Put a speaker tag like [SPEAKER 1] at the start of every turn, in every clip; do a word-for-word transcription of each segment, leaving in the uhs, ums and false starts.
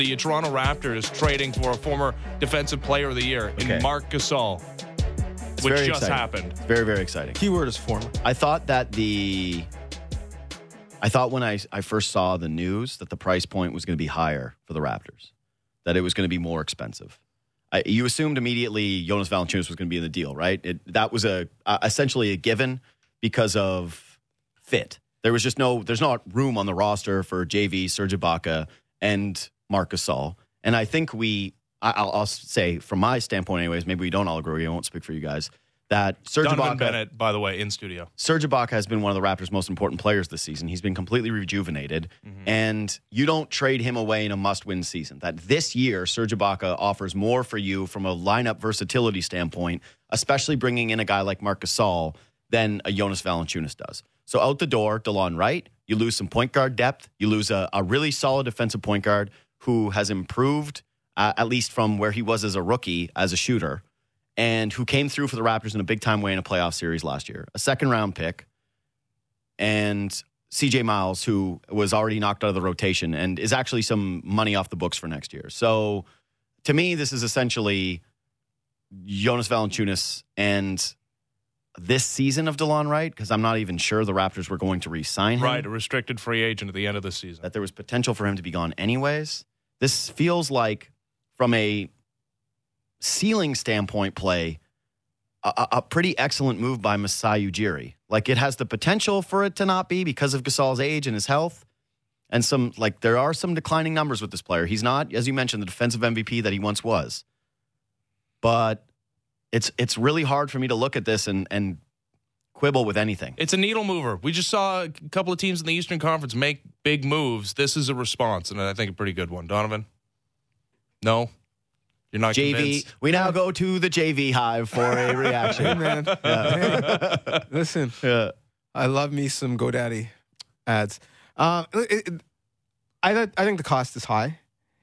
[SPEAKER 1] The Toronto Raptors trading for a former Defensive Player of the Year
[SPEAKER 2] Okay.
[SPEAKER 1] in Marc Gasol,
[SPEAKER 2] It's
[SPEAKER 1] which
[SPEAKER 2] very
[SPEAKER 1] just
[SPEAKER 2] exciting.
[SPEAKER 1] happened.
[SPEAKER 2] It's very, very exciting.
[SPEAKER 3] Keyword is former.
[SPEAKER 2] I thought that the I thought when I, I first saw the news that the price point was going to be higher for the Raptors, that it was going to be more expensive. I, you assumed immediately Jonas Valanciunas was going to be in the deal, right? It, that was a uh, essentially a given because of fit. There was just no, there's not room on the roster for J V, Serge Ibaka, and Marc Gasol. And I think we, I, I'll, I'll say from my standpoint anyways, maybe we don't all agree, I won't speak for you guys, that Serge
[SPEAKER 1] Donovan
[SPEAKER 2] Ibaka,
[SPEAKER 1] Bennett, by the way, in studio.
[SPEAKER 2] Serge Ibaka has been one of the Raptors' most important players this season. He's been completely rejuvenated,
[SPEAKER 1] Mm-hmm.
[SPEAKER 2] and you don't trade him away in a must-win season. That this year, Serge Ibaka offers more for you from a lineup versatility standpoint, especially bringing in a guy like Marc Gasol, than a Jonas Valanciunas does. So out the door, DeLon Wright, you lose some point guard depth. You lose a, a really solid defensive point guard who has improved, uh, at least from where he was as a rookie, as a shooter, and who came through for the Raptors in a big-time way in a playoff series last year. A second-round pick, and C J Miles, who was already knocked out of the rotation and is actually some money off the books for next year. So, to me, this is essentially Jonas Valanciunas and this season of DeLon Wright, because I'm not even sure the Raptors were going to re-sign him.
[SPEAKER 1] Right, a restricted free agent at the end of the season.
[SPEAKER 2] That there was potential for him to be gone anyways. This feels like, from a ceiling standpoint play, a, a pretty excellent move by Masai Ujiri. Like, it has the potential for it to not be because of Gasol's age and his health. And some, like, there are some declining numbers with this player. He's not, as you mentioned, the defensive M V P that he once was. But it's it's really hard for me to look at this and, and quibble with anything.
[SPEAKER 1] It's a needle mover. We just saw a couple of teams in the Eastern Conference make big moves. This is a response, and I think a pretty good one. Donovan? No? You're not
[SPEAKER 2] J V.
[SPEAKER 1] convinced?
[SPEAKER 2] We now go to the J V Hive for a reaction.
[SPEAKER 3] Hey, man. Hey, listen,
[SPEAKER 2] Yeah.
[SPEAKER 3] I love me some GoDaddy ads. Um, it, it, I I think the cost is high.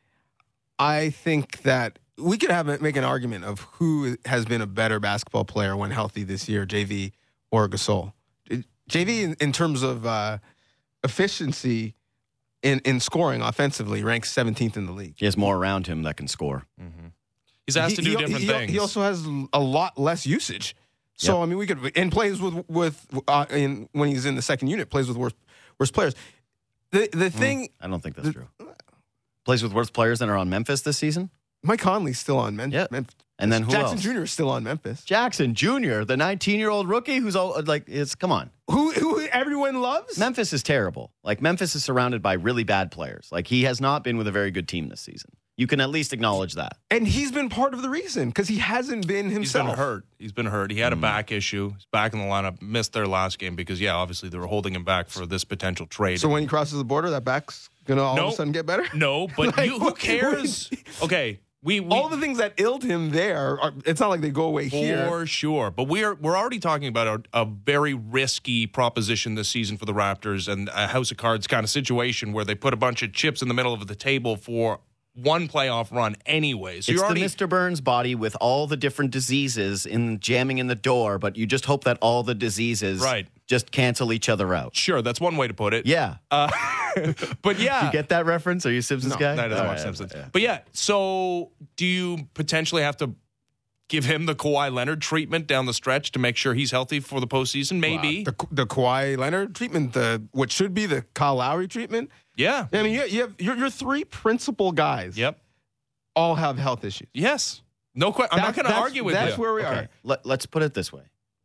[SPEAKER 3] I think that we could have a, make an argument of who has been a better basketball player when healthy this year, J V or Gasol. J V, in, in terms of uh, efficiency in, in scoring offensively, ranks seventeenth in the league.
[SPEAKER 2] He has more around him that can score.
[SPEAKER 1] He's asked to
[SPEAKER 3] He-
[SPEAKER 1] do
[SPEAKER 3] he-
[SPEAKER 1] different
[SPEAKER 3] he,
[SPEAKER 1] things.
[SPEAKER 3] He also has a lot less usage. So
[SPEAKER 2] Yep.
[SPEAKER 3] I mean, we could and plays with with uh, in when he's in the second unit, plays with worse worse players. The the thing,
[SPEAKER 2] I don't think that's
[SPEAKER 3] The-
[SPEAKER 2] true. Plays with worse players than are on Memphis this season?
[SPEAKER 3] Mike Conley's still on Mem-
[SPEAKER 2] Yeah.
[SPEAKER 3] Memphis.
[SPEAKER 2] And then who
[SPEAKER 3] Jackson
[SPEAKER 2] else?
[SPEAKER 3] Junior is still on Memphis.
[SPEAKER 2] Jackson Junior, the nineteen-year-old rookie who's all like, it's come on.
[SPEAKER 3] Who who everyone loves.
[SPEAKER 2] Memphis is terrible. Like, Memphis is surrounded by really bad players. Like, he has not been with a very good team this season. You can at least acknowledge that.
[SPEAKER 3] And he's been part of the reason because he hasn't been
[SPEAKER 1] He's
[SPEAKER 3] himself.
[SPEAKER 1] been hurt. He's been hurt. He had a
[SPEAKER 2] Mm.
[SPEAKER 1] back issue. He's back in the lineup. Missed their last game because, yeah, obviously they were holding him back for this potential trade.
[SPEAKER 3] So when he crosses the border, that back's gonna all of
[SPEAKER 1] Nope.
[SPEAKER 3] a sudden get better.
[SPEAKER 1] no, but
[SPEAKER 3] Like,
[SPEAKER 1] you, who
[SPEAKER 3] what-
[SPEAKER 1] cares? Okay, we, we
[SPEAKER 3] All the things that illed him there, are, it's not like they go away here.
[SPEAKER 1] For sure. But we're we're already talking about a, a very risky proposition this season for the Raptors and a house of cards kind of situation where they put a bunch of chips in the middle of the table for one playoff run anyway. So
[SPEAKER 2] It's
[SPEAKER 1] you're already
[SPEAKER 2] the Mister Burns body with all the different diseases in jamming in the door, but you just hope that all the diseases
[SPEAKER 1] Right.
[SPEAKER 2] just cancel each other out.
[SPEAKER 1] sure, that's one way to put it.
[SPEAKER 2] Yeah.
[SPEAKER 1] Uh, but yeah.
[SPEAKER 2] You get that reference? Are you a Simpsons
[SPEAKER 3] No,
[SPEAKER 2] guy?
[SPEAKER 1] That is
[SPEAKER 2] All
[SPEAKER 1] Mark
[SPEAKER 2] right,
[SPEAKER 1] Simpsons.
[SPEAKER 2] yeah.
[SPEAKER 1] But yeah, so do you potentially have to give him the Kawhi Leonard treatment down the stretch to make sure he's healthy for the postseason? Maybe.
[SPEAKER 3] the the Kawhi Leonard treatment, the what should be the Kyle Lowry treatment.
[SPEAKER 1] yeah.
[SPEAKER 3] I mean, you, you have your, your three principal guys.
[SPEAKER 1] Yep.
[SPEAKER 3] all have health issues.
[SPEAKER 1] Yes. No question. I'm not
[SPEAKER 3] That's-
[SPEAKER 1] going to
[SPEAKER 3] that's-
[SPEAKER 1] argue with
[SPEAKER 3] That's
[SPEAKER 1] you.
[SPEAKER 3] where we
[SPEAKER 2] Okay,
[SPEAKER 3] are.
[SPEAKER 2] Let, let's put it this way.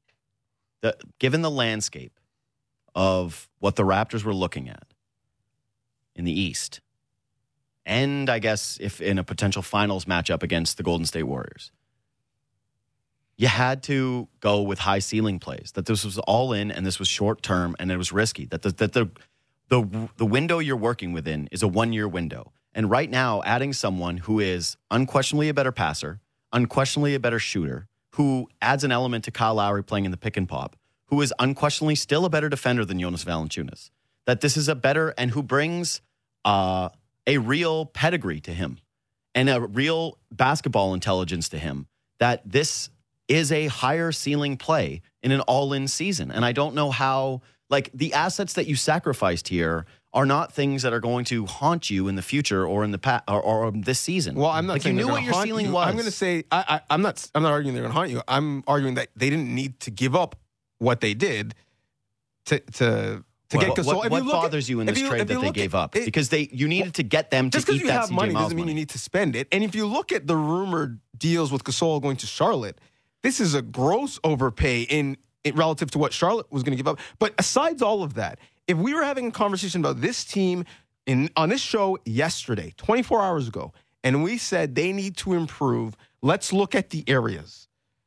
[SPEAKER 2] The, given the landscape of what the Raptors were looking at in the East, and I guess if in a potential finals matchup against the Golden State Warriors, you had to go with high ceiling plays, that this was all in and this was short term and it was risky, that the, that the, the, the window you're working within is a one-year window. And right now, adding someone who is unquestionably a better passer, unquestionably a better shooter, who adds an element to Kyle Lowry playing in the pick and pop, who is unquestionably still a better defender than Jonas Valanciunas, that this is a better, and who brings uh, a real pedigree to him and a real basketball intelligence to him, that this is a higher ceiling play in an all-in season. And I don't know how, like, the assets that you sacrificed here are not things that are going to haunt you in the future or in the past or, or this season.
[SPEAKER 3] Well, I'm not
[SPEAKER 2] like
[SPEAKER 3] saying
[SPEAKER 2] you knew
[SPEAKER 3] they're
[SPEAKER 2] what
[SPEAKER 3] gonna
[SPEAKER 2] your
[SPEAKER 3] haunt
[SPEAKER 2] ceiling
[SPEAKER 3] you.
[SPEAKER 2] was.
[SPEAKER 3] I'm going to say I, I, I'm not. I'm not arguing they're going to haunt you. I'm arguing that they didn't need to give up what they did to to to
[SPEAKER 2] Well,
[SPEAKER 3] get Gasol.
[SPEAKER 2] What,
[SPEAKER 3] If
[SPEAKER 2] what
[SPEAKER 3] you look
[SPEAKER 2] bothers
[SPEAKER 3] at,
[SPEAKER 2] you in
[SPEAKER 3] if
[SPEAKER 2] this
[SPEAKER 3] you-
[SPEAKER 2] trade
[SPEAKER 3] if you
[SPEAKER 2] that they
[SPEAKER 3] look
[SPEAKER 2] gave
[SPEAKER 3] at
[SPEAKER 2] up?
[SPEAKER 3] it-
[SPEAKER 2] Because they you needed to get them to
[SPEAKER 3] just because
[SPEAKER 2] eat
[SPEAKER 3] you
[SPEAKER 2] that
[SPEAKER 3] have
[SPEAKER 2] C J
[SPEAKER 3] money
[SPEAKER 2] Miles
[SPEAKER 3] doesn't mean
[SPEAKER 2] money.
[SPEAKER 3] you need to spend it. And if you look at the rumored deals with Gasol going to Charlotte, this is a gross overpay in, in relative to what Charlotte was going to give up. But aside all of that, if we were having a conversation about this team in on this show yesterday, twenty-four hours ago, and we said they need to improve, let's look at the areas.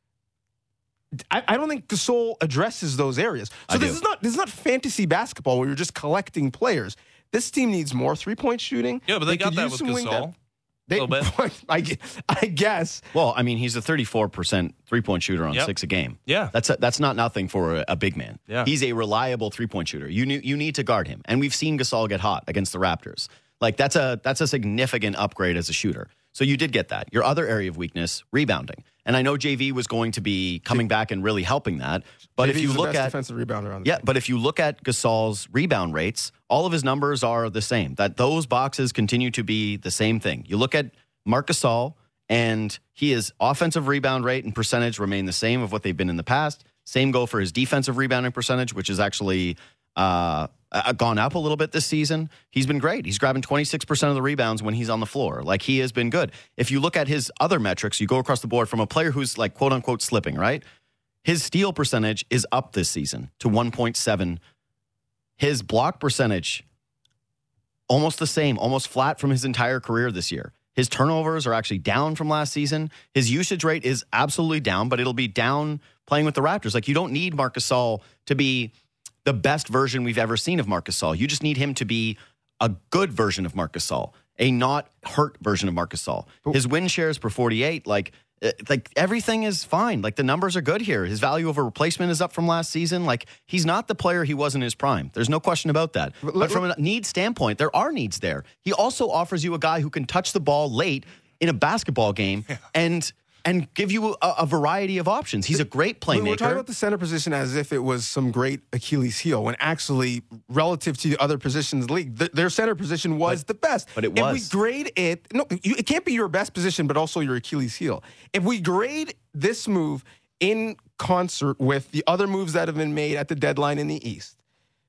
[SPEAKER 3] I, I don't think Gasol addresses those areas. So
[SPEAKER 2] I
[SPEAKER 3] this
[SPEAKER 2] do.
[SPEAKER 3] is not this is not fantasy basketball where you're just collecting players. This team needs more three point shooting.
[SPEAKER 1] Yeah, but they, got
[SPEAKER 3] could
[SPEAKER 1] that
[SPEAKER 3] use
[SPEAKER 1] with
[SPEAKER 3] some wing
[SPEAKER 1] Gasol.
[SPEAKER 3] depth. They,
[SPEAKER 1] Little bit.
[SPEAKER 3] I, gu- I guess.
[SPEAKER 2] Well, I mean, he's a thirty-four percent three-point shooter on
[SPEAKER 1] Yep.
[SPEAKER 2] six a game.
[SPEAKER 1] Yeah.
[SPEAKER 2] That's a, that's not nothing for a, a big man.
[SPEAKER 1] Yeah.
[SPEAKER 2] He's a reliable three-point shooter. You need, you need to guard him. And we've seen Gasol get hot against the Raptors. Like that's a that's a significant upgrade as a shooter. So you did get that. Your other area of weakness, rebounding. And I know J V was going to be coming back and really helping that. But
[SPEAKER 3] J
[SPEAKER 2] if
[SPEAKER 3] V's
[SPEAKER 2] you
[SPEAKER 3] the
[SPEAKER 2] look
[SPEAKER 3] best
[SPEAKER 2] at
[SPEAKER 3] defensive rebounder on the
[SPEAKER 2] Yeah,
[SPEAKER 3] team.
[SPEAKER 2] but if you look at Gasol's rebound rates, all of his numbers are the same. That those boxes continue to be the same thing. You look at Marc Gasol, and he his offensive rebound rate and percentage remain the same of what they've been in the past. Same go for his defensive rebounding percentage, which is actually uh, uh, gone up a little bit this season. He's been great. He's grabbing twenty-six percent of the rebounds when he's on the floor. Like, he has been good. If you look at his other metrics, you go across the board from a player who's like quote unquote slipping, right? His steal percentage is up this season to one point seven. His block percentage, almost the same, almost flat from his entire career this year. His turnovers are actually down from last season. His usage rate is absolutely down, but it'll be down playing with the Raptors. Like, you don't need Marc Gasol to be the best version we've ever seen of Marc Gasol. You just need him to be a good version of Marc Gasol, a not hurt version of Marc Gasol. His win shares per forty-eight, like, uh, like everything is fine. Like, the numbers are good here. His value over replacement is up from last season. Like, he's not the player he was in his prime. There's no question about that.
[SPEAKER 3] But
[SPEAKER 2] But,
[SPEAKER 3] let-
[SPEAKER 2] from a need standpoint, there are needs there. He also offers you a guy who can touch the ball late in a basketball game and and give you a, a variety of options. He's a great
[SPEAKER 3] We- We're talking
[SPEAKER 2] playmaker.
[SPEAKER 3] about the center position as if it was some great Achilles heel, when actually, relative to the other positions in the league, th- their center position was the best.
[SPEAKER 2] but it
[SPEAKER 3] If
[SPEAKER 2] was.
[SPEAKER 3] we grade it, no, you, it can't be your best position, but also your Achilles heel. If we grade this move in concert with the other moves that have been made at the deadline in the East,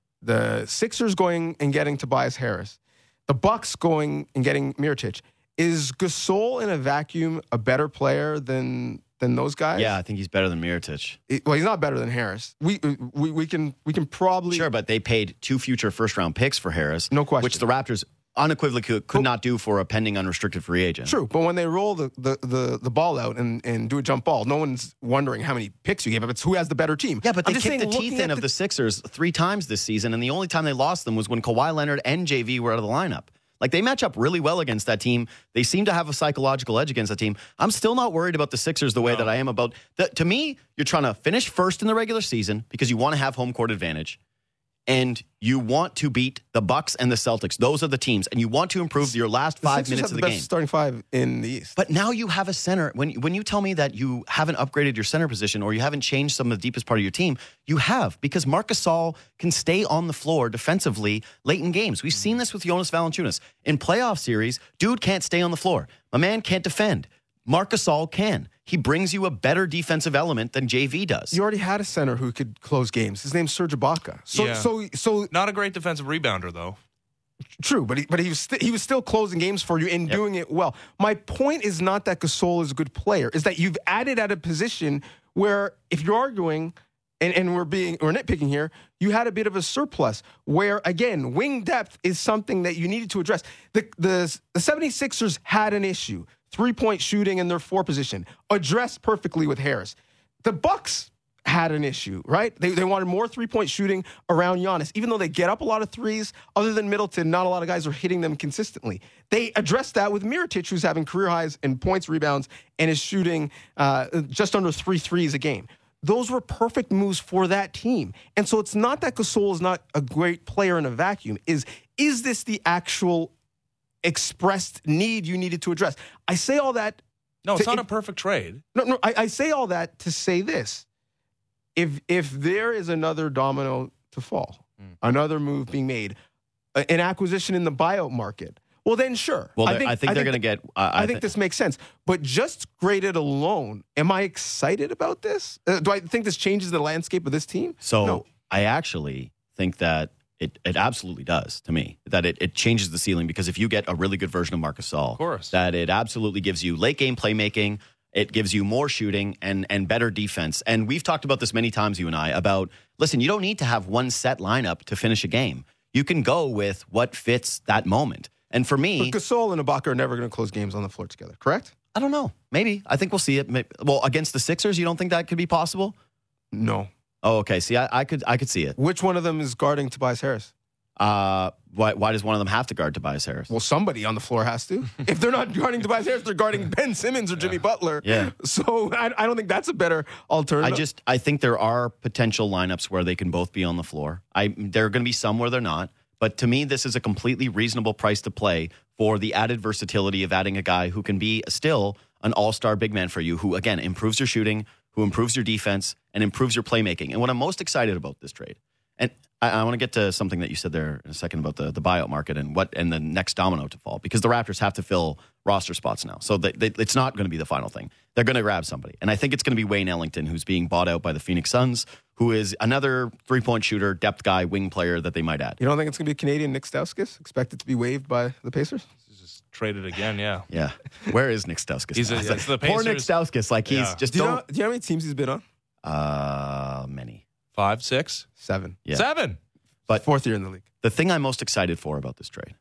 [SPEAKER 3] the Sixers going and getting Tobias Harris, the Bucks going and getting Mirotic, is Gasol in a vacuum a better player than than those guys?
[SPEAKER 2] Yeah, I think he's better than Mirotic.
[SPEAKER 3] It- well, he's not better than Harris. We we we can we can probably
[SPEAKER 2] Sure, but they paid two future first round picks for Harris.
[SPEAKER 3] No question.
[SPEAKER 2] Which the Raptors unequivocally could, could not do for a pending unrestricted free agent.
[SPEAKER 3] True, but when they roll the, the, the, the ball out and, and do a jump ball, no one's wondering how many picks you gave up. It's who has the better team.
[SPEAKER 2] Yeah, but
[SPEAKER 3] I'm
[SPEAKER 2] they
[SPEAKER 3] just
[SPEAKER 2] kicked
[SPEAKER 3] saying,
[SPEAKER 2] the teeth
[SPEAKER 3] looking
[SPEAKER 2] in
[SPEAKER 3] at
[SPEAKER 2] of the Sixers three times this season, and the only time they lost them was when Kawhi Leonard and J V were out of the lineup. Like, they match up really well against that team. They seem to have a psychological edge against that team. I'm still not worried about the Sixers the way
[SPEAKER 1] No.
[SPEAKER 2] that I am about the, to me, you're trying to finish first in the regular season because you want to have home court advantage. And you want to beat the Bucks and the Celtics. Those are the teams. And you want to improve your last
[SPEAKER 3] the
[SPEAKER 2] five
[SPEAKER 3] Sixers
[SPEAKER 2] minutes
[SPEAKER 3] have
[SPEAKER 2] of
[SPEAKER 3] the
[SPEAKER 2] the
[SPEAKER 3] best
[SPEAKER 2] game.
[SPEAKER 3] starting five in the East.
[SPEAKER 2] But now you have a center. When when you tell me that you haven't upgraded your center position or you haven't changed some of the deepest part of your team, you have, because Marc Gasol can stay on the floor defensively late in games. We've seen this with Jonas Valanciunas. In playoff series, dude can't stay on the floor. My man can't defend. Marc Gasol can. He brings you a better defensive element than J V does.
[SPEAKER 3] You already had a center who could close games. His name's Serge Ibaka. So
[SPEAKER 1] Yeah.
[SPEAKER 3] so so
[SPEAKER 1] Not a great defensive rebounder, though.
[SPEAKER 3] true, but he, but he was st- he was still closing games for you and
[SPEAKER 2] Yep.
[SPEAKER 3] doing it well. My point is not that Gasol is a good player. Is that you've added at a position where, if you're arguing, and, and we're being we're nitpicking here, you had a bit of a surplus where, again, wing depth is something that you needed to address. The the, the 76ers had an issue. Three-point shooting in their four position, addressed perfectly with Harris. The Bucks had an issue, right? They, they wanted more three-point shooting around Giannis. Even though they get up a lot of threes, other than Middleton, not a lot of guys are hitting them consistently. They addressed that with Mirotic, who's having career highs in points, rebounds, and is shooting uh, just under three threes a game. Those were perfect moves for that team. And so it's not that Gasol is not a great player in a vacuum. Is, is this the actual expressed need you needed to address? I say all that.
[SPEAKER 1] No, it's
[SPEAKER 3] to-
[SPEAKER 1] not
[SPEAKER 3] it-
[SPEAKER 1] a perfect trade.
[SPEAKER 3] No, no, I, I say all that to say this. If if there is another domino to fall, another move being made, a- an acquisition in the buyout market, well, then sure.
[SPEAKER 2] Well, I think, I think they're going to get. Uh,
[SPEAKER 3] I, I think thi- this makes sense. But just graded alone, am I excited about this? Uh, do I think this changes the landscape of this team?
[SPEAKER 2] So
[SPEAKER 3] No.
[SPEAKER 2] I actually think that it, it absolutely does to me, that it, it changes the ceiling, because if you get a really good version of Marc Gasol,
[SPEAKER 1] Of course.
[SPEAKER 2] that it absolutely gives you late game playmaking. It gives you more shooting and, and better defense. And we've talked about this many times, you and I, about, listen, you don't need to have one set lineup to finish a game. You can go with what fits that moment. And for me,
[SPEAKER 3] But Gasol and Ibaka are never going to close games on the floor together, correct?
[SPEAKER 2] I don't know. Maybe. I think we'll see it. Maybe- Well, against the Sixers, you don't think that could be possible?
[SPEAKER 3] No.
[SPEAKER 2] Oh, okay. See, I, I could I could see it.
[SPEAKER 3] Which one of them is guarding Tobias Harris?
[SPEAKER 2] Uh, why, why does one of them have to guard Tobias Harris?
[SPEAKER 3] Well, somebody on the floor has to. If they're not guarding Tobias Harris, they're guarding Ben Simmons or Jimmy Butler.
[SPEAKER 2] Yeah.
[SPEAKER 3] So I, I don't think that's a better alternative.
[SPEAKER 2] I just I think there are potential lineups where they can both be on the floor. I there are going to be some where they're not, but to me, this is a completely reasonable price to play for the added versatility of adding a guy who can be still an all-star big man for you, who again improves your shooting, who improves your defense, and improves your playmaking. And what I'm most excited about this trade, and I, I want to get to something that you said there in a second about the, the buyout market and what and the next domino to fall, because the Raptors have to fill roster spots now. So they, they, it's not going to be the final thing. They're going to grab somebody. And I think it's going to be Wayne Ellington, who's being bought out by the Phoenix Suns, who is another three-point shooter, depth guy, wing player that they might add.
[SPEAKER 3] You don't think it's going to be Canadian Nick Stauskas, expected to be waived by the Pacers?
[SPEAKER 1] Just traded again, yeah.
[SPEAKER 2] Yeah. Where is Nick Stauskas?
[SPEAKER 1] He's a-
[SPEAKER 2] now?
[SPEAKER 1] it's the
[SPEAKER 2] Poor Nick
[SPEAKER 1] Pacers.
[SPEAKER 2] Stauskas. Like, he's
[SPEAKER 1] Yeah.
[SPEAKER 2] just
[SPEAKER 3] Do you, know,
[SPEAKER 2] don't.
[SPEAKER 3] do you know how many teams he's been on?
[SPEAKER 2] Uh, many.
[SPEAKER 1] Five, six,
[SPEAKER 3] Seven.
[SPEAKER 2] Yeah.
[SPEAKER 1] seven.
[SPEAKER 2] But
[SPEAKER 3] Fourth year in the league.
[SPEAKER 2] the thing I'm most excited for about this trade,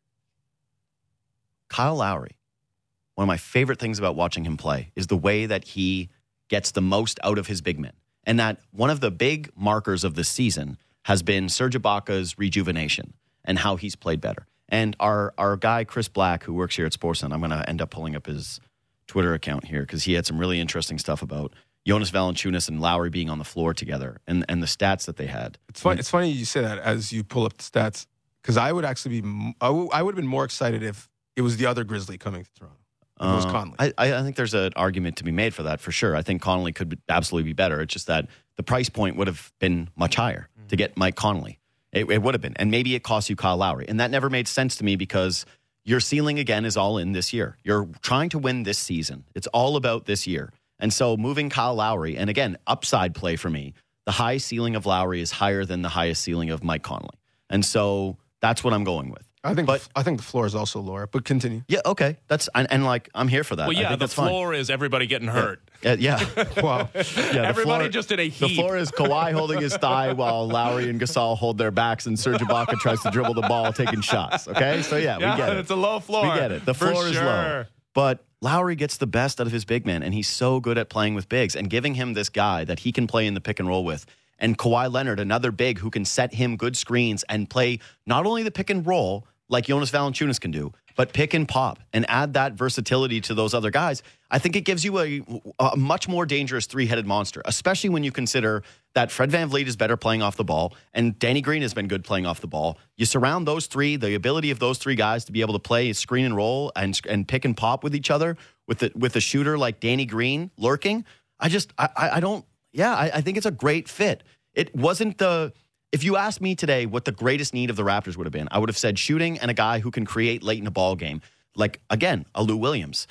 [SPEAKER 2] Kyle Lowry, one of my favorite things about watching him play is the way that he gets the most out of his big men. And that one of the big markers of this season has been Serge Ibaka's rejuvenation and how he's played better. And our our guy, Chris Black, who works here at Sportsnet, I'm going to end up pulling up his Twitter account here because he had some really interesting stuff about Jonas Valanciunas and Lowry being on the floor together and, and the stats that they had.
[SPEAKER 3] It's funny. It's funny you say that as you pull up the stats, because I would actually be. m- I w- I would have been more excited if it was the other Grizzly coming to Toronto. If it was
[SPEAKER 2] Uh,
[SPEAKER 3] Conley.
[SPEAKER 2] I, I think there's an argument to be made for that for sure. I think Conley could be- absolutely be better. It's just that the price point would have been much higher to get Mike Conley. It, it would have been, and maybe it cost you Kyle Lowry, and that never made sense to me because your ceiling again is all in this year. You're trying to win this season. It's all about this year. And so moving Kyle Lowry, and again, upside play for me, the high ceiling of Lowry is higher than the highest ceiling of Mike Conley. And so that's what I'm going with.
[SPEAKER 3] I think.
[SPEAKER 2] but-
[SPEAKER 3] I think the floor is also lower. But continue.
[SPEAKER 2] Yeah, okay. That's and, and like I'm here for that.
[SPEAKER 1] Well,
[SPEAKER 2] I
[SPEAKER 1] yeah,
[SPEAKER 2] think
[SPEAKER 1] the
[SPEAKER 2] that's fine.
[SPEAKER 1] floor is everybody getting hurt.
[SPEAKER 2] Uh, yeah.
[SPEAKER 3] Wow.
[SPEAKER 2] Yeah, the
[SPEAKER 1] Everybody
[SPEAKER 2] floor-
[SPEAKER 1] just in a
[SPEAKER 2] The
[SPEAKER 1] heap.
[SPEAKER 2] floor is Kawhi holding his thigh while Lowry and Gasol hold their backs and Serge Ibaka tries to dribble the ball taking shots. Okay? So, yeah,
[SPEAKER 1] Yeah,
[SPEAKER 2] we get it.
[SPEAKER 1] it's a low floor.
[SPEAKER 2] We get it. The
[SPEAKER 1] For
[SPEAKER 2] floor is low.
[SPEAKER 1] sure.
[SPEAKER 2] But Lowry gets the best out of his big man, and he's so good at playing with bigs and giving him this guy that he can play in the pick and roll with. And Kawhi Leonard, another big who can set him good screens and play not only the pick and roll like Jonas Valanciunas can do, but pick and pop and add that versatility to those other guys. I think it gives you a, a much more dangerous three-headed monster, especially when you consider that Fred VanVleet is better playing off the ball and Danny Green has been good playing off the ball. You surround those three, the ability of those three guys to be able to play screen and roll and and pick and pop with each other with the, with a shooter like Danny Green lurking. I just, I, I I don't, yeah, I, I think it's a great fit. It wasn't the... If you asked me today what the greatest need of the Raptors would have been, I would have said shooting and a guy who can create late in a ball game. Like, again, a Lou Williams.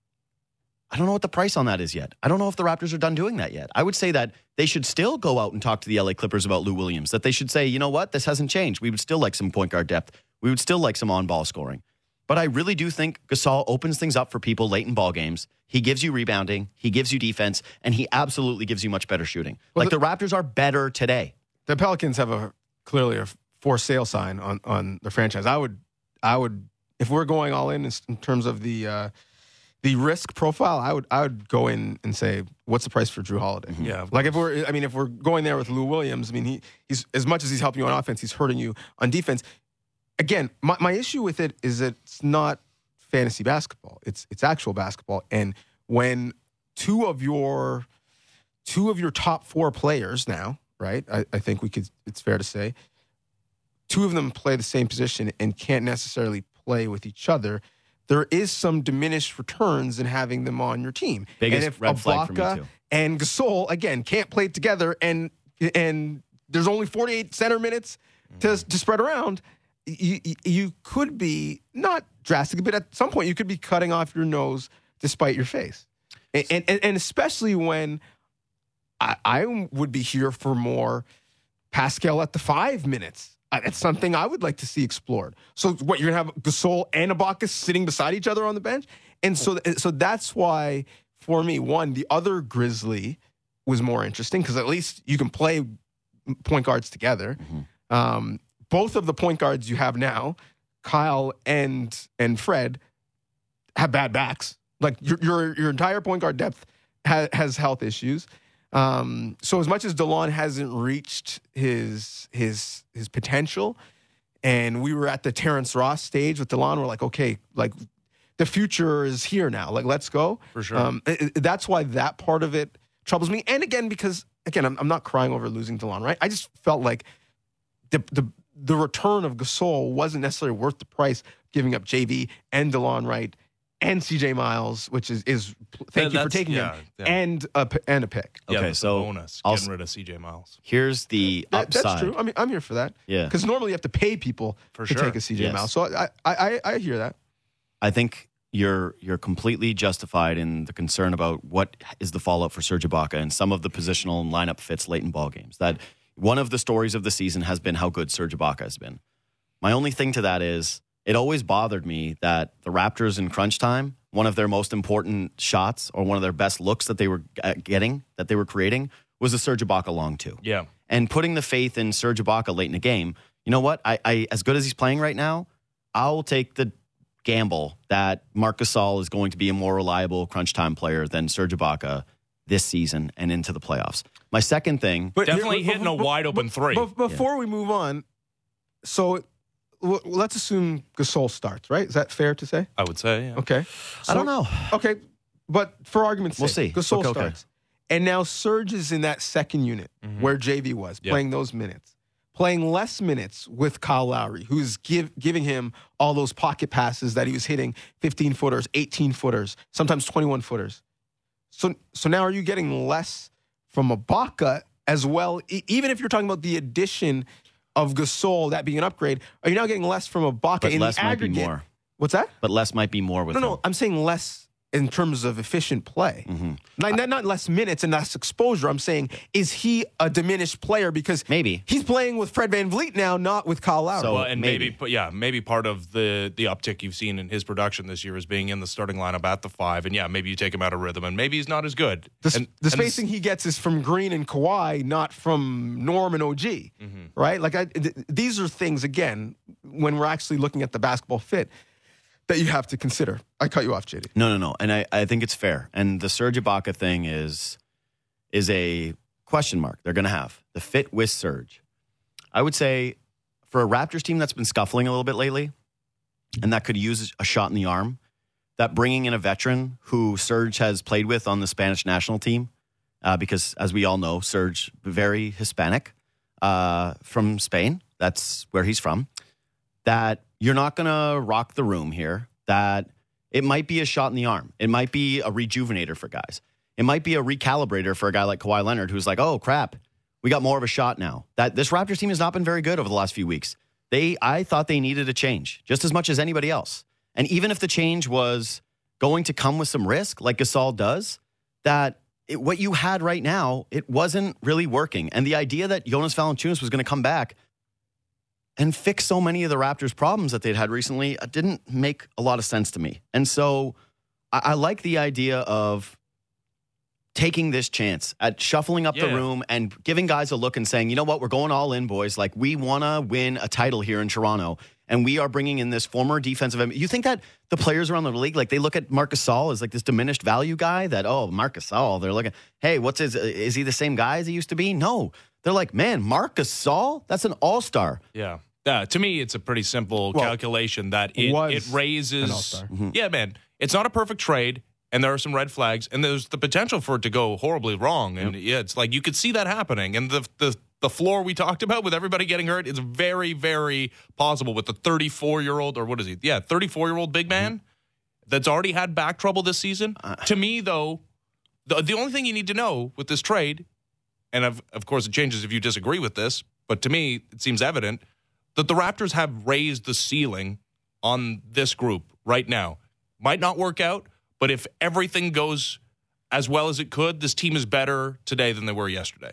[SPEAKER 2] I don't know what the price on that is yet. I don't know if the Raptors are done doing that yet. I would say that they should still go out and talk to the L A Clippers about Lou Williams, that they should say, you know what, this hasn't changed. We would still like some point guard depth. We would still like some on-ball scoring. But I really do think Gasol opens things up for people late in ball games. He gives you rebounding, he gives you defense, and he absolutely gives you much better shooting.
[SPEAKER 3] Well,
[SPEAKER 2] like the, the Raptors are better today.
[SPEAKER 3] The Pelicans have a clearly a for sale sign on on the franchise. I would, I would, if we're going all in in terms of the uh, the risk profile, I would I would go in and say, what's the price for Drew Holiday?
[SPEAKER 1] Yeah.
[SPEAKER 3] Like if we're, I mean, if we're going there with Lou Williams, I mean, he he's as much as he's helping you on offense, he's hurting you on defense. Again, my, my issue with it is that it's not fantasy basketball; it's it's actual basketball. And when two of your two of your top four players now, right? I, I think we could. It's fair to say, two of them play the same position and can't necessarily play with each other. There is some diminished returns in having them on your team.
[SPEAKER 2] Biggest
[SPEAKER 3] and if
[SPEAKER 2] red flag for me,
[SPEAKER 3] Ibaka
[SPEAKER 2] too.
[SPEAKER 3] and Gasol again can't play together, and and there's only forty-eight center minutes to to spread around. you, you could be not drastic, but at some point you could be cutting off your nose to spite your face. And, and, and especially when I, I would be here for more Pascal at the five minutes. That's something I would like to see explored. So what, you're going to have Gasol and Ibaka sitting beside each other on the bench? And so, so that's why, for me, one, the other Grizzly was more interesting because at least you can play point guards together. Mm-hmm. Um, both of the point guards you have now, Kyle and and Fred, have bad backs. Like your your, your entire point guard depth ha- has health issues. Um, so as much as DeLon hasn't reached his his his potential, and we were at the Terrence Ross stage with DeLon, we're like, okay, like the future is here now. Like, let's go.
[SPEAKER 1] For sure.
[SPEAKER 3] Um, it, it, that's why that part of it troubles me. And again, because again, I'm, I'm not crying over losing DeLon, right? I just felt like the the the return of Gasol wasn't necessarily worth the price, giving up J V and DeLon Wright and C J Miles, which is is thank
[SPEAKER 1] Yeah,
[SPEAKER 3] you for taking
[SPEAKER 1] yeah,
[SPEAKER 3] him,
[SPEAKER 1] yeah.
[SPEAKER 3] and a p- and a pick.
[SPEAKER 1] Yeah,
[SPEAKER 2] Okay,
[SPEAKER 1] that's
[SPEAKER 2] so
[SPEAKER 1] a bonus
[SPEAKER 2] I'll
[SPEAKER 1] getting
[SPEAKER 2] s-
[SPEAKER 1] rid of C J Miles.
[SPEAKER 2] Here's the
[SPEAKER 3] That,
[SPEAKER 2] upside.
[SPEAKER 3] that's true. I mean, I'm here for that.
[SPEAKER 2] Yeah.
[SPEAKER 3] Because normally you have to pay people
[SPEAKER 1] For
[SPEAKER 3] to
[SPEAKER 1] sure.
[SPEAKER 3] take a C J
[SPEAKER 2] Yes.
[SPEAKER 3] Miles. So I, I I I hear that.
[SPEAKER 2] I think you're you're completely justified in the concern about what is the fallout for Serge Ibaka and some of the positional and lineup fits late in ball games. That one of the stories of the season has been how good Serge Ibaka has been. My only thing to that is it always bothered me that the Raptors in crunch time, one of their most important shots or one of their best looks that they were getting, that they were creating, was a Serge Ibaka long two.
[SPEAKER 1] Yeah.
[SPEAKER 2] And putting the faith in Serge Ibaka late in the game, you know what? I, I as good as he's playing right now, I'll take the gamble that Marc Gasol is going to be a more reliable crunch time player than Serge Ibaka this season and into the playoffs. My second thing,
[SPEAKER 3] But
[SPEAKER 1] Definitely
[SPEAKER 3] here-
[SPEAKER 1] hitting a wide open three.
[SPEAKER 3] But before we move on, so w- let's assume Gasol starts, right? Is that fair to say?
[SPEAKER 1] I would say. Yeah.
[SPEAKER 3] Okay.
[SPEAKER 2] I don't know.
[SPEAKER 3] Okay, but for argument's
[SPEAKER 2] We'll
[SPEAKER 3] sake,
[SPEAKER 2] see.
[SPEAKER 3] Gasol
[SPEAKER 2] Okay, okay.
[SPEAKER 3] starts. And now Serge is in that second unit
[SPEAKER 1] Mhm.
[SPEAKER 3] where J V was,
[SPEAKER 1] Yep.
[SPEAKER 3] playing those minutes. Playing less minutes with Kyle Lowry, who's give, giving him all those pocket passes that he was hitting, fifteen-footers, eighteen-footers, sometimes twenty-one-footers. So, so now are you getting less from Ibaka as well? E- even if you're talking about the addition of Gasol, that being an upgrade, are you now getting less from Ibaka
[SPEAKER 2] But
[SPEAKER 3] in
[SPEAKER 2] less
[SPEAKER 3] the
[SPEAKER 2] might
[SPEAKER 3] aggregate?
[SPEAKER 2] be more.
[SPEAKER 3] What's that?
[SPEAKER 2] But less might be more with
[SPEAKER 3] No,
[SPEAKER 2] him.
[SPEAKER 3] no, I'm saying less in terms of efficient play.
[SPEAKER 2] Mhm.
[SPEAKER 3] Not, not, not less minutes and less exposure. I'm saying, is he a diminished player because
[SPEAKER 2] Maybe.
[SPEAKER 3] he's playing with Fred VanVleet now, not with Kyle Lowry?
[SPEAKER 2] So-
[SPEAKER 1] Well, and
[SPEAKER 2] maybe.
[SPEAKER 1] maybe, but yeah, maybe part of the the uptick you've seen in his production this year is being in the starting lineup at the five, and yeah, maybe you take him out of rhythm, and maybe he's not as good.
[SPEAKER 3] the,
[SPEAKER 1] and,
[SPEAKER 3] the
[SPEAKER 1] and
[SPEAKER 3] spacing he gets is from Green and Kawhi, not from Norm and O G,
[SPEAKER 1] Mm-hmm.
[SPEAKER 3] right? Like, I, th- these are things, again, when we're actually looking at the basketball fit, that you have to consider. I cut you off, J D.
[SPEAKER 2] No, no, no. And I, I think it's fair. And the Serge Ibaka thing is is a question mark they're going to have. The fit with Serge. I would say for a Raptors team that's been scuffling a little bit lately and that could use a shot in the arm, that bringing in a veteran who Serge has played with on the Spanish national team, uh, because as we all know, Serge, very Hispanic, uh, from Spain. That's where he's from. That you're not going to rock the room here, that it might be a shot in the arm. It might be a rejuvenator for guys. It might be a recalibrator for a guy like Kawhi Leonard who's like, oh, crap, we got more of a shot now. That this Raptors team has not been very good over the last few weeks. They, I thought they needed a change just as much as anybody else. And even if the change was going to come with some risk, like Gasol does, that it, what you had right now, it wasn't really working. And the idea that Jonas Valanciunas was going to come back and fix so many of the Raptors' problems that they'd had recently uh, didn't make a lot of sense to me. And so I, I like the idea of taking this chance at shuffling up the
[SPEAKER 1] Yeah.
[SPEAKER 2] room and giving guys a look and saying, you know what, we're going all in, boys. Like, we want to win a title here in Toronto. And we are bringing in this former defensive end. You think that the players around the league, like, they look at Marc Gasol as like this diminished value guy that, oh, Marc Gasol, they're looking, hey, what's his, is he the same guy as he used to be? No. They're like, man, Marc Gasol, that's an all-star.
[SPEAKER 1] Yeah. Yeah, to me, it's a pretty simple
[SPEAKER 3] Well,
[SPEAKER 1] calculation that it,
[SPEAKER 3] was
[SPEAKER 1] it
[SPEAKER 3] an
[SPEAKER 1] raises.
[SPEAKER 3] all-star.
[SPEAKER 1] Yeah, man, it's not a perfect trade, and there are some red flags, and there's the potential for it to go horribly wrong. And yeah, it's like you could see that happening. And the the the floor we talked about with everybody getting hurt is very, very possible with the thirty-four year old, or what is he? Yeah, thirty-four year old big man that's already had back trouble this season.
[SPEAKER 2] Uh,
[SPEAKER 1] to me, though, the the only thing you need to know with this trade, and of of course it changes if you disagree with this, but to me it seems evident. that the Raptors have raised the ceiling on this group right now. Might not work out, but if everything goes as well as it could, this team is better today than they were yesterday.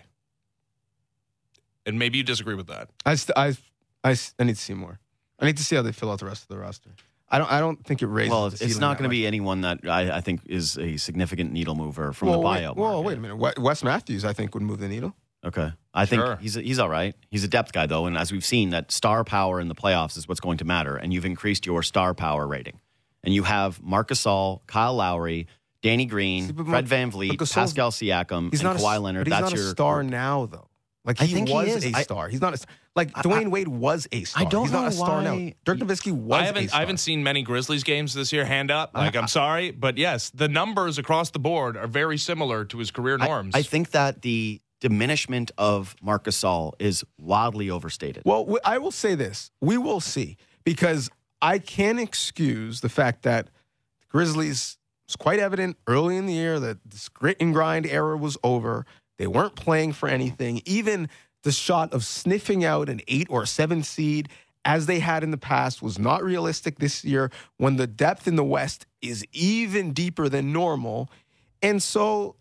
[SPEAKER 1] And maybe you disagree with that.
[SPEAKER 3] I, st- I, I, I need to see more. I need to see how they fill out the rest of the roster. I don't. I don't think it raises.
[SPEAKER 2] Well,
[SPEAKER 3] the
[SPEAKER 2] it's
[SPEAKER 3] ceiling
[SPEAKER 2] not
[SPEAKER 3] that
[SPEAKER 2] going to
[SPEAKER 3] much.
[SPEAKER 2] be anyone that I, I think is a significant needle mover from
[SPEAKER 3] well,
[SPEAKER 2] the
[SPEAKER 3] wait,
[SPEAKER 2] buyout.
[SPEAKER 3] well,
[SPEAKER 2] market.
[SPEAKER 3] wait a minute. Wes- Wes Matthews, I think, would move the needle.
[SPEAKER 2] Okay, I think
[SPEAKER 1] Sure.
[SPEAKER 2] he's he's all right. He's a depth guy though, and as we've seen, that star power in the playoffs is what's going to matter. And you've increased your star power rating, and you have Marc Gasol, Kyle Lowry, Danny Green,
[SPEAKER 3] See, but
[SPEAKER 2] Fred
[SPEAKER 3] Mar-
[SPEAKER 2] Van
[SPEAKER 3] but
[SPEAKER 2] Vliet,
[SPEAKER 3] Gasol's-
[SPEAKER 2] Pascal Siakam,
[SPEAKER 3] He's
[SPEAKER 2] and
[SPEAKER 3] not
[SPEAKER 2] Kawhi
[SPEAKER 3] a,
[SPEAKER 2] Leonard.
[SPEAKER 3] But he's
[SPEAKER 2] That's
[SPEAKER 3] not
[SPEAKER 2] your
[SPEAKER 3] a star
[SPEAKER 2] group.
[SPEAKER 3] now, though. Like
[SPEAKER 2] I
[SPEAKER 3] he
[SPEAKER 2] think he
[SPEAKER 3] was
[SPEAKER 2] is.
[SPEAKER 3] a
[SPEAKER 2] I-
[SPEAKER 3] star. He's not a like
[SPEAKER 2] I-
[SPEAKER 3] Dwayne
[SPEAKER 2] I-
[SPEAKER 3] Wade was a star.
[SPEAKER 2] I don't
[SPEAKER 3] He's not
[SPEAKER 2] know
[SPEAKER 3] a star now.
[SPEAKER 2] why-
[SPEAKER 3] Dirk Nowitzki was
[SPEAKER 1] I
[SPEAKER 3] a
[SPEAKER 1] haven't
[SPEAKER 3] star.
[SPEAKER 1] I haven't seen many Grizzlies games this year. Hand up, like I'm sorry, but yes, the numbers across the board are very similar to his career
[SPEAKER 2] I-
[SPEAKER 1] norms.
[SPEAKER 2] I think that the diminishment of Marc Gasol is wildly overstated.
[SPEAKER 3] Well, w- I will say this. We will see because I can't excuse the fact that the Grizzlies, it's quite evident early in the year that this grit and grind era was over. They weren't playing for anything. Even the shot of sniffing out an eight or a seven seed as they had in the past was not realistic this year when the depth in the West is even deeper than normal. And so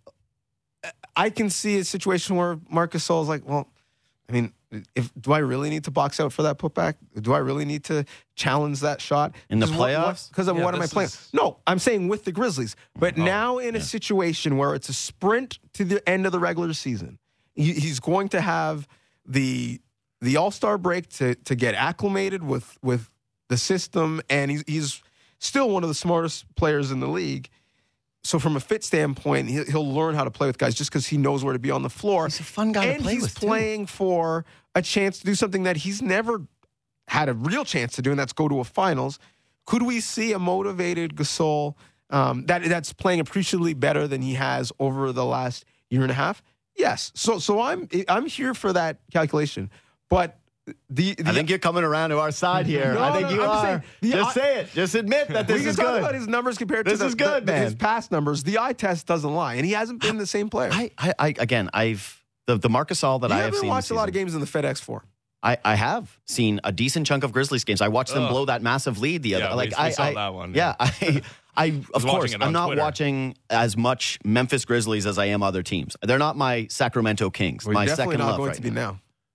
[SPEAKER 3] I can see a situation where Marc Gasol is like, well, I mean, if do I really need to box out for that putback? Do I really need to challenge that shot
[SPEAKER 2] In the
[SPEAKER 3] 'Cause what- what-
[SPEAKER 2] playoffs?
[SPEAKER 3] Because of
[SPEAKER 1] Yeah,
[SPEAKER 3] what am I
[SPEAKER 1] this
[SPEAKER 3] playing?
[SPEAKER 1] is-
[SPEAKER 3] No, I'm saying with the Grizzlies. But
[SPEAKER 1] Oh,
[SPEAKER 3] now in a
[SPEAKER 2] yeah.
[SPEAKER 3] situation where it's a sprint to the end of the regular season, he, he's going to have the the All Star break to to get acclimated with with the system, and he's he's still one of the smartest players in the league. So from a fit standpoint, he- he'll learn how to play with guys just because he knows where to be on the floor.
[SPEAKER 2] He's a fun guy
[SPEAKER 3] and
[SPEAKER 2] to play
[SPEAKER 3] he's
[SPEAKER 2] with, too.
[SPEAKER 3] playing for a chance to do something that he's never had a real chance to do, and that's go to a finals. Could we see a motivated Gasol um, that that's playing appreciably better than he has over the last year and a half? Yes. So so I'm I'm here for that calculation, but. The, the
[SPEAKER 2] I think you're coming around to our side here.
[SPEAKER 3] No,
[SPEAKER 2] I think
[SPEAKER 3] no,
[SPEAKER 2] you
[SPEAKER 3] I'm
[SPEAKER 2] are.
[SPEAKER 3] saying the
[SPEAKER 2] Just
[SPEAKER 3] eye-
[SPEAKER 2] say it. Just admit that this
[SPEAKER 3] we can
[SPEAKER 2] is
[SPEAKER 3] talk
[SPEAKER 2] good.
[SPEAKER 3] about his numbers compared
[SPEAKER 2] This
[SPEAKER 3] to the,
[SPEAKER 2] is good,
[SPEAKER 3] the-
[SPEAKER 2] man.
[SPEAKER 3] his past numbers. The eye test doesn't lie, and he hasn't been the same player.
[SPEAKER 2] I, I, I again, I've the the Marc Gasol that
[SPEAKER 3] you
[SPEAKER 2] I have
[SPEAKER 3] haven't
[SPEAKER 2] seen.
[SPEAKER 3] watched
[SPEAKER 2] this
[SPEAKER 3] a lot of
[SPEAKER 2] season,
[SPEAKER 3] games in the FedEx Four.
[SPEAKER 2] I, I have seen a decent chunk of Grizzlies games. I watched them
[SPEAKER 1] Ugh.
[SPEAKER 2] blow that massive lead the other.
[SPEAKER 1] Yeah,
[SPEAKER 2] like
[SPEAKER 1] we- we
[SPEAKER 2] I,
[SPEAKER 1] saw
[SPEAKER 2] I,
[SPEAKER 1] that one,
[SPEAKER 2] Yeah, I, I of
[SPEAKER 1] was watching
[SPEAKER 2] course
[SPEAKER 1] it
[SPEAKER 2] I'm
[SPEAKER 1] on
[SPEAKER 2] not
[SPEAKER 1] Twitter.
[SPEAKER 2] watching as much Memphis Grizzlies as I am other teams. They're not my Sacramento Kings.
[SPEAKER 3] Well,
[SPEAKER 2] my
[SPEAKER 3] you're definitely
[SPEAKER 2] second
[SPEAKER 3] not
[SPEAKER 2] love
[SPEAKER 3] going
[SPEAKER 2] right
[SPEAKER 3] to be
[SPEAKER 2] now.
[SPEAKER 3] now.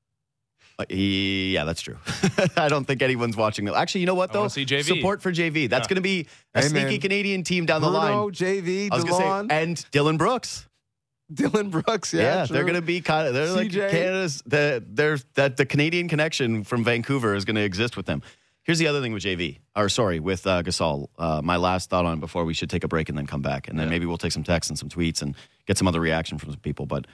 [SPEAKER 2] Uh, Yeah, that's true. I don't think anyone's watching them. Actually, you know what
[SPEAKER 1] I
[SPEAKER 2] though?
[SPEAKER 1] wanna see J V.
[SPEAKER 2] Support for J V. That's
[SPEAKER 1] Yeah.
[SPEAKER 2] going to be a
[SPEAKER 3] Hey,
[SPEAKER 2] sneaky
[SPEAKER 3] man.
[SPEAKER 2] Canadian team down the
[SPEAKER 3] Bruno,
[SPEAKER 2] line.
[SPEAKER 3] J V,
[SPEAKER 2] I was going
[SPEAKER 3] DeLon,
[SPEAKER 2] to say, and Dylan Brooks.
[SPEAKER 3] Dylan Brooks. Yeah,
[SPEAKER 2] Yeah, they're
[SPEAKER 3] true.
[SPEAKER 2] going to be kind of they're like
[SPEAKER 3] C J.
[SPEAKER 2] Canada's the they're that the Canadian connection from Vancouver is going to exist with them. Here's the other thing with J V, or sorry, with uh, Gasol. Uh, my last thought on it before we should take a break and then come back, and then
[SPEAKER 1] Yeah.
[SPEAKER 2] maybe we'll take some texts and some tweets and get some other reaction from some people. But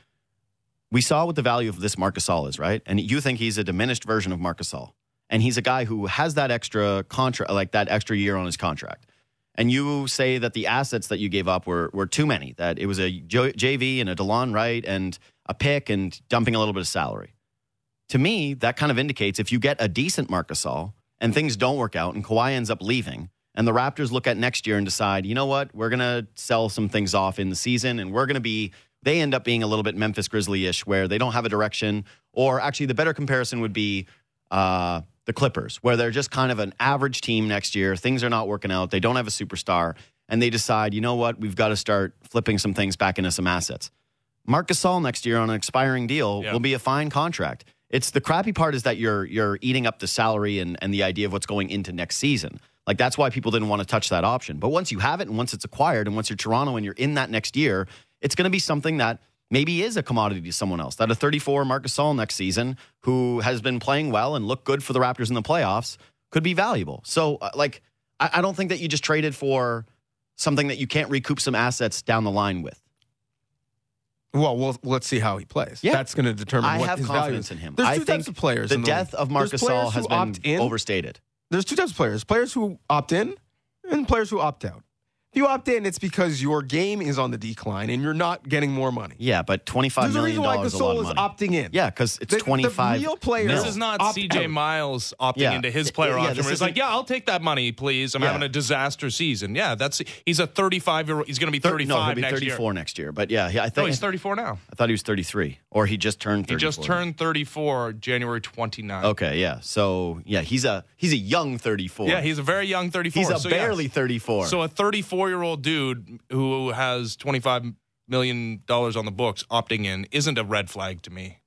[SPEAKER 2] we saw what the value of this Marc Gasol is, right? And you think he's a diminished version of Marc Gasol, and he's a guy who has that extra contract, like that extra year on his contract. And you say that the assets that you gave up were were too many, that it was a J V and a DeLon Wright and a pick and dumping a little bit of salary. To me, that kind of indicates if you get a decent Marc Gasol and things don't work out and Kawhi ends up leaving and the Raptors look at next year and decide, you know what, we're going to sell some things off in the season and we're going to be, they end up being a little bit Memphis Grizzly-ish where they don't have a direction. Or actually the better comparison would be uh, the Clippers, where they're just kind of an average team next year. Things are not working out. They don't have a superstar. And they decide, you know what, we've got to start flipping some things back into some assets. Marc Gasol next year on an expiring deal
[SPEAKER 1] Yeah.
[SPEAKER 2] will be a fine contract. It's the crappy part is that you're you're eating up the salary and, and the idea of what's going into next season. Like that's why people didn't want to touch that option. But once you have it and once it's acquired and once you're Toronto and you're in that next year, it's going to be something that maybe is a commodity to someone else. That a thirty-four Marc Gasol next season who has been playing well and looked good for the Raptors in the playoffs could be valuable. So uh, like I, I don't think that you just traded for something that you can't recoup some assets down the line with.
[SPEAKER 3] Well, we'll let's see how he plays.
[SPEAKER 2] Yeah.
[SPEAKER 3] That's going to determine
[SPEAKER 2] I
[SPEAKER 3] what
[SPEAKER 2] have
[SPEAKER 3] his value
[SPEAKER 2] confidence
[SPEAKER 3] is.
[SPEAKER 2] in him.
[SPEAKER 3] There's
[SPEAKER 2] I
[SPEAKER 3] two
[SPEAKER 2] think
[SPEAKER 3] types of players.
[SPEAKER 2] The
[SPEAKER 3] in
[SPEAKER 2] death
[SPEAKER 3] league.
[SPEAKER 2] of Marc
[SPEAKER 3] There's
[SPEAKER 2] Gasol
[SPEAKER 3] players
[SPEAKER 2] has
[SPEAKER 3] who
[SPEAKER 2] been
[SPEAKER 3] opt in.
[SPEAKER 2] overstated.
[SPEAKER 3] There's two types of players: players who opt in and players who opt out. If you opt in, it's because your game is on the decline and you're not getting more money.
[SPEAKER 2] Yeah, but twenty-five
[SPEAKER 3] There's a
[SPEAKER 2] million
[SPEAKER 3] reason why
[SPEAKER 2] dollars is a lot
[SPEAKER 3] Gasol
[SPEAKER 2] of
[SPEAKER 3] is
[SPEAKER 2] money.
[SPEAKER 3] opting in.
[SPEAKER 2] Yeah, because it's
[SPEAKER 3] The- the
[SPEAKER 2] twenty-five.
[SPEAKER 3] real players-
[SPEAKER 2] mil.
[SPEAKER 1] This is not
[SPEAKER 3] Opt
[SPEAKER 1] C J
[SPEAKER 3] out.
[SPEAKER 1] Miles opting
[SPEAKER 2] Yeah.
[SPEAKER 1] into his player
[SPEAKER 2] Yeah,
[SPEAKER 1] option.
[SPEAKER 2] this
[SPEAKER 1] Where he's
[SPEAKER 2] isn't-
[SPEAKER 1] like, yeah, I'll take that money, please. I'm
[SPEAKER 2] Yeah.
[SPEAKER 1] having a disaster season. Yeah, that's he's a thirty-five year old. He's going to be
[SPEAKER 2] Thir-
[SPEAKER 1] thirty-five
[SPEAKER 2] no, he'll be
[SPEAKER 1] next
[SPEAKER 2] thirty-four
[SPEAKER 1] year.
[SPEAKER 2] next year. But yeah, he- I
[SPEAKER 1] No,
[SPEAKER 2] think
[SPEAKER 1] he's thirty-four now.
[SPEAKER 2] I thought he was thirty-three, or he just turned
[SPEAKER 1] He
[SPEAKER 2] thirty-four.
[SPEAKER 1] just turned thirty-four January twenty-ninth.
[SPEAKER 2] Okay, yeah. So yeah, he's a he's a young thirty-four.
[SPEAKER 1] Yeah, he's a very young thirty-four.
[SPEAKER 2] he's a
[SPEAKER 1] so, yeah.
[SPEAKER 2] barely thirty-four.
[SPEAKER 1] So a thirty-four year old dude who has twenty-five million dollars on the books opting in isn't a red flag to me.